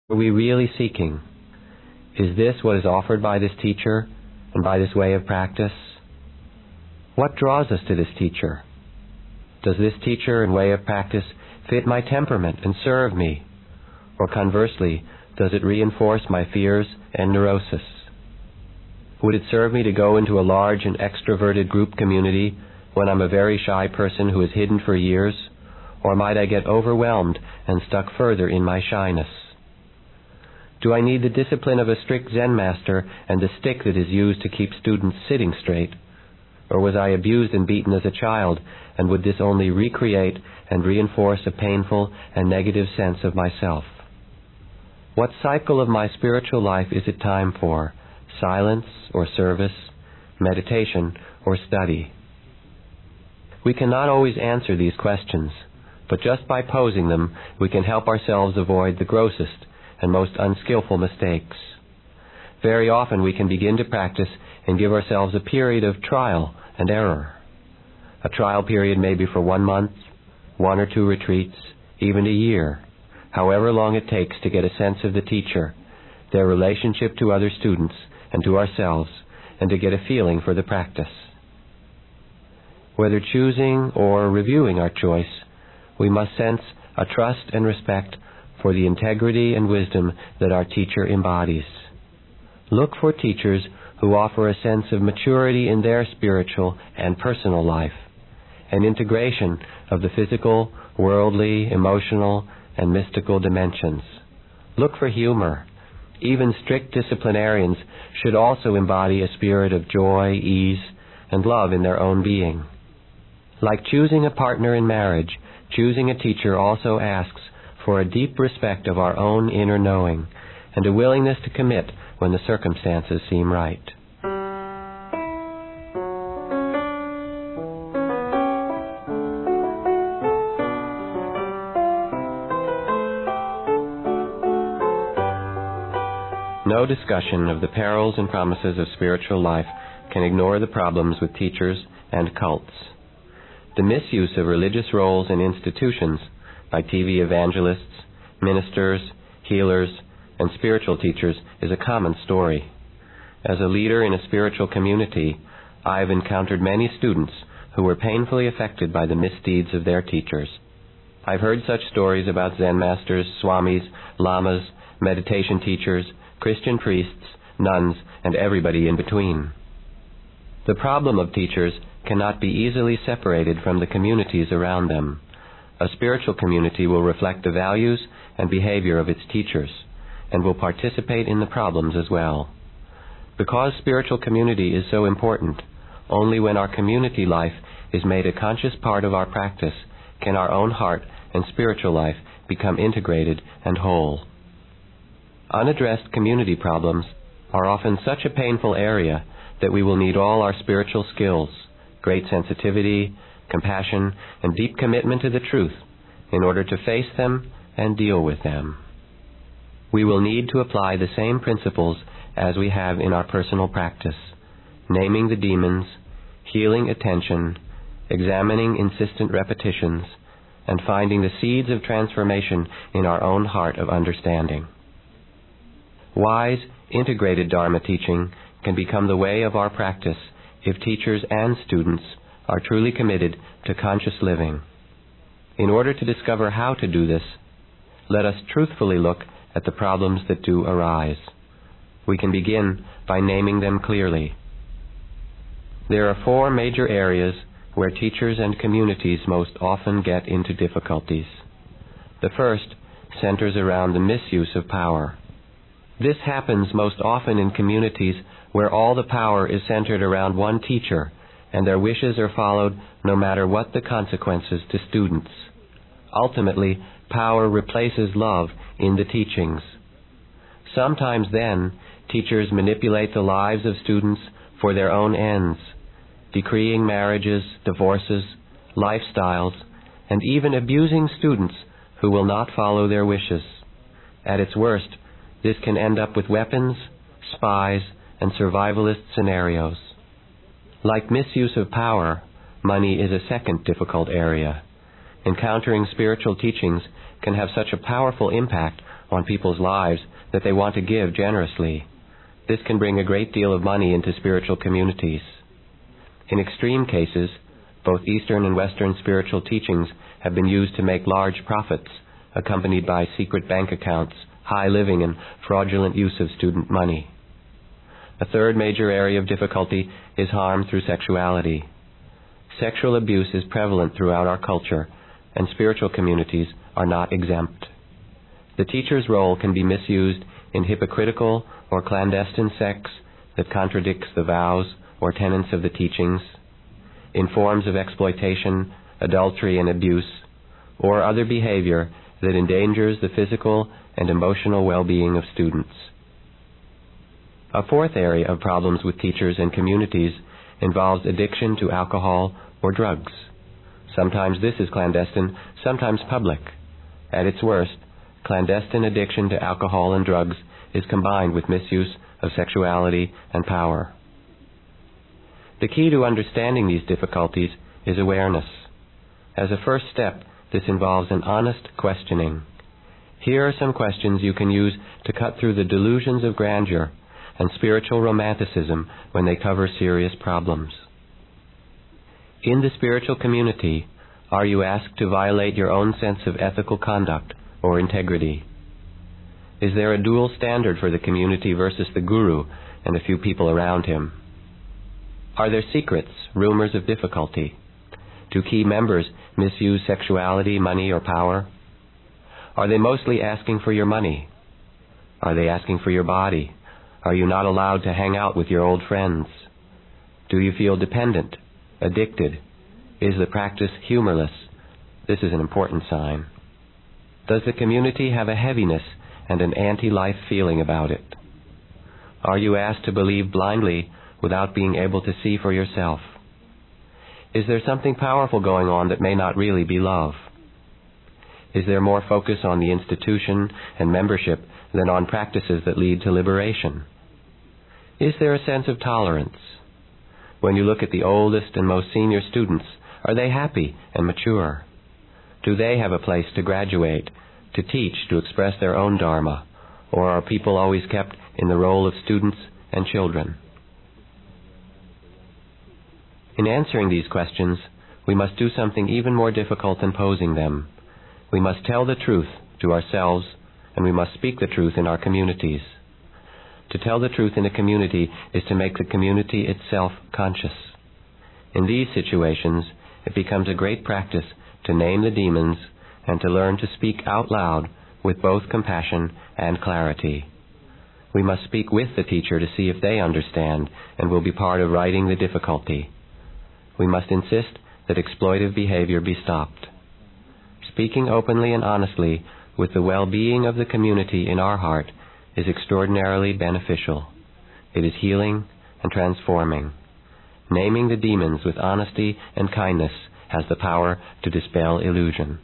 Are we really seeking? Is this what is offered by this teacher and by this way of practice? What draws us to this teacher? Does this teacher and way of practice fit my temperament and serve me? Or conversely, does it reinforce my fears and neurosis? Would it serve me to go into a large and extroverted group community when I'm a very shy person who is hidden for years? Or might I get overwhelmed and stuck further in my shyness? Do I need the discipline of a strict Zen master and the stick that is used to keep students sitting straight? Or was I abused and beaten as a child, and would this only recreate and reinforce a painful and negative sense of myself? What cycle of my spiritual life is it time for? Silence or service, meditation or study? We cannot always answer these questions, but just by posing them, we can help ourselves avoid the grossest and most unskillful mistakes. Very often we can begin to practice and give ourselves a period of trial and error. A trial period may be for 1 month, 1 or 2 retreats, even a year, however long it takes to get a sense of the teacher, their relationship to other students and to ourselves, and to get a feeling for the practice. Whether choosing or reviewing our choice, we must sense a trust and respect for the integrity and wisdom that our teacher embodies. Look for teachers who offer a sense of maturity in their spiritual and personal life, an integration of the physical, worldly, emotional, and mystical dimensions. Look for humor. Even strict disciplinarians should also embody a spirit of joy, ease, and love in their own being. Like choosing a partner in marriage, choosing a teacher also asks for a deep respect of our own inner knowing and a willingness to commit when the circumstances seem right. No discussion of the perils and promises of spiritual life can ignore the problems with teachers and cults. The misuse of religious roles and institutions by TV evangelists, ministers, healers, and spiritual teachers is a common story. As a leader in a spiritual community, I have encountered many students who were painfully affected by the misdeeds of their teachers. I've heard such stories about Zen masters, swamis, lamas, meditation teachers, Christian priests, nuns, and everybody in between. The problem of teachers cannot be easily separated from the communities around them. A spiritual community will reflect the values and behavior of its teachers, and will participate in the problems as well. Because spiritual community is so important, only when our community life is made a conscious part of our practice can our own heart and spiritual life become integrated and whole. Unaddressed community problems are often such a painful area that we will need all our spiritual skills, great sensitivity, compassion, and deep commitment to the truth in order to face them and deal with them. We will need to apply the same principles as we have in our personal practice, naming the demons, healing attention, examining insistent repetitions, and finding the seeds of transformation in our own heart of understanding. Wise, integrated Dharma teaching can become the way of our practice if teachers and students are truly committed to conscious living. In order to discover how to do this, let us truthfully look at the problems that do arise. We can begin by naming them clearly. There are 4 major areas where teachers and communities most often get into difficulties. The first centers around the misuse of power. This happens most often in communities where all the power is centered around one teacher and their wishes are followed no matter what the consequences to students. Ultimately, power replaces love in the teachings. Sometimes then, teachers manipulate the lives of students for their own ends, decreeing marriages, divorces, lifestyles, and even abusing students who will not follow their wishes. At its worst, this can end up with weapons, spies, and survivalist scenarios. Like misuse of power, money is a second difficult area. Encountering spiritual teachings can have such a powerful impact on people's lives that they want to give generously. This can bring a great deal of money into spiritual communities. In extreme cases, both Eastern and Western spiritual teachings have been used to make large profits, accompanied by secret bank accounts, high living, and fraudulent use of student money. A third major area of difficulty is harm through sexuality. Sexual abuse is prevalent throughout our culture, and spiritual communities are not exempt. The teacher's role can be misused in hypocritical or clandestine sex that contradicts the vows or tenets of the teachings, in forms of exploitation, adultery, and abuse, or other behavior that endangers the physical and emotional well-being of students. A fourth area of problems with teachers and communities involves addiction to alcohol or drugs. Sometimes this is clandestine, sometimes public. At its worst, clandestine addiction to alcohol and drugs is combined with misuse of sexuality and power. The key to understanding these difficulties is awareness. As a first step, this involves an honest questioning. Here are some questions you can use to cut through the delusions of grandeur and spiritual romanticism when they cover serious problems. In the spiritual community, are you asked to violate your own sense of ethical conduct or integrity? Is there a dual standard for the community versus the guru and a few people around him? Are there secrets, rumors of difficulty? Do key members misuse sexuality, money, or power? Are they mostly asking for your money? Are they asking for your body? Are you not allowed to hang out with your old friends? Do you feel dependent, addicted? Is the practice humorless? This is an important sign. Does the community have a heaviness and an anti-life feeling about it? Are you asked to believe blindly without being able to see for yourself? Is there something powerful going on that may not really be love? Is there more focus on the institution and membership than on practices that lead to liberation? Is there a sense of tolerance? When you look at the oldest and most senior students, are they happy and mature? Do they have a place to graduate, to teach, to express their own dharma? Or are people always kept in the role of students and children? In answering these questions, we must do something even more difficult than posing them. We must tell the truth to ourselves, and we must speak the truth in our communities. To tell the truth in a community is to make the community itself conscious. In these situations, it becomes a great practice to name the demons and to learn to speak out loud with both compassion and clarity. We must speak with the teacher to see if they understand and will be part of righting the difficulty. We must insist that exploitive behavior be stopped. Speaking openly and honestly with the well-being of the community in our heart is extraordinarily beneficial. It is healing and transforming. Naming the demons with honesty and kindness has the power to dispel illusion.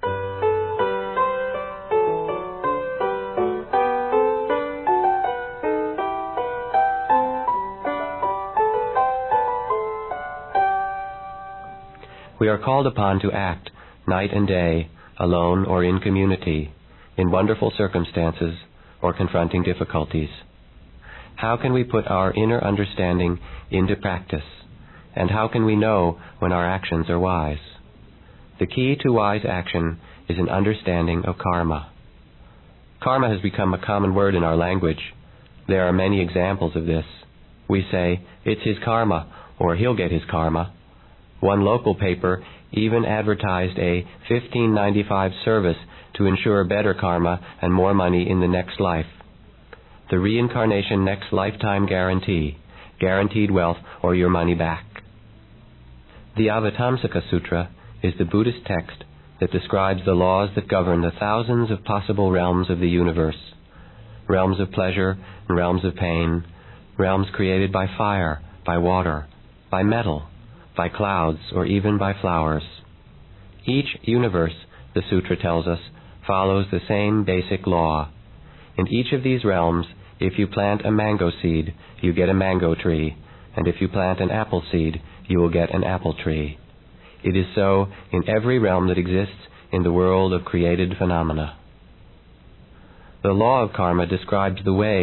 We are called upon to act night and day, alone or in community, in wonderful circumstances or confronting difficulties. How can we put our inner understanding into practice? And how can we know when our actions are wise? The key to wise action is an understanding of karma. Karma has become a common word in our language. There are many examples of this. We say, "It's his karma," or "He'll get his karma." One local paper even advertised a $15.95 service to ensure better karma and more money in the next life. The Reincarnation Next Lifetime Guarantee, guaranteed wealth or your money back. The Avatamsaka Sutra is the Buddhist text that describes the laws that govern the thousands of possible realms of the universe. Realms of pleasure and realms of pain, realms created by fire, by water, by metal, by clouds, or even by flowers. Each universe, the sutra tells us, follows the same basic law. In each of these realms, if you plant a mango seed, you get a mango tree, and if you plant an apple seed, you will get an apple tree. It is so in every realm that exists in the world of created phenomena. The law of karma describes the way